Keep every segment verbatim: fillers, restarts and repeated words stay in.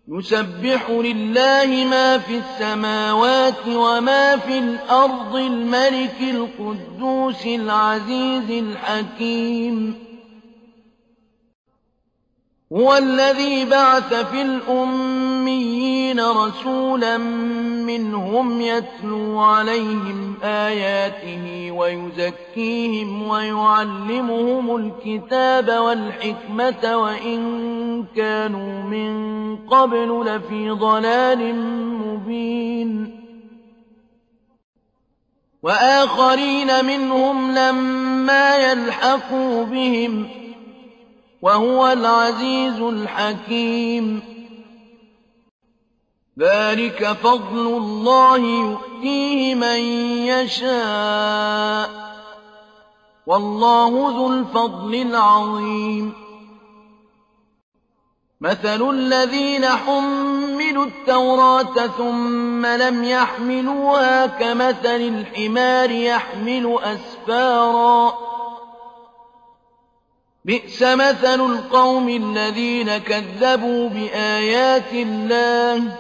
يسبح لله ما في السماوات وما في الأرض الملك القدوس العزيز الحكيم هو الذي بعث في الأميين رسولا منهم يتلو عليهم آياته ويزكيهم ويعلمهم الكتاب والحكمة وإن كانوا من قبل لفي ضلال مبين وآخرين منهم لما يلحقوا بهم وهو العزيز الحكيم ذلك فضل الله يؤتيه من يشاء والله ذو الفضل العظيم مثل الذين حملوا التوراة ثم لم يحملوها كمثل الحمار يحمل أسفارا بئس مثل القوم الذين كذبوا بآيات الله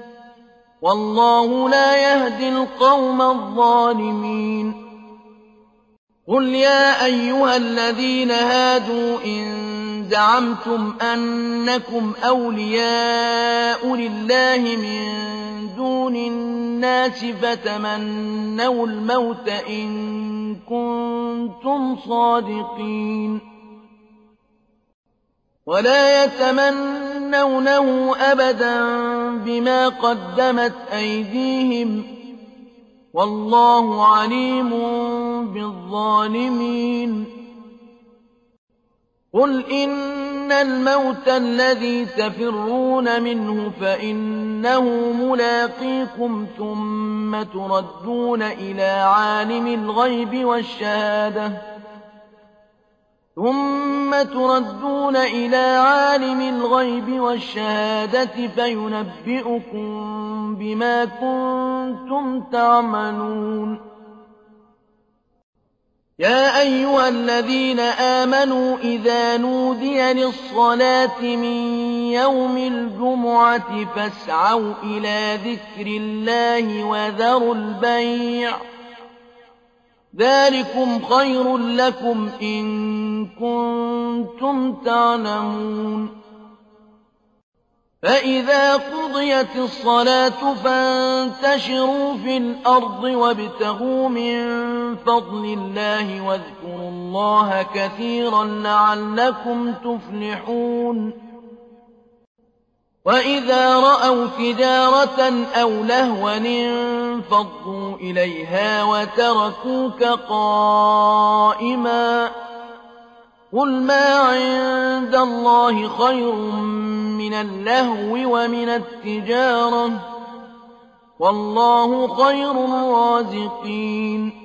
والله لا يهدي القوم الظالمين قل يا أيها الذين هادوا إن زعمتم أنكم أولياء لله من دون الناس فتمنوا الموت إن كنتم صادقين ولا يتمنونه أبدا بما قدمت أيديهم والله عليم بالظالمين قل إن الموت الذي تفرون منه فإنه ملاقيكم ثم تردون إلى عالم الغيب والشهادة ثم تردون إلى عالم الغيب والشهادة فينبئكم بما كنتم تعملون يا أيها الذين آمنوا إذا نودي للصلاة من يوم الجمعة فاسعوا إلى ذكر الله وذروا البيع ذلكم خير لكم إن كنتم تعلمون فإذا قضيت الصلاة فانتشروا في الأرض وابتغوا من فضل الله واذكروا الله كثيرا لعلكم تفلحون وإذا رأوا تجارة أو لهوا انفضوا إليها وتركوك قائما قل ما عند الله خير من اللهو ومن التجارة والله خير الرازقين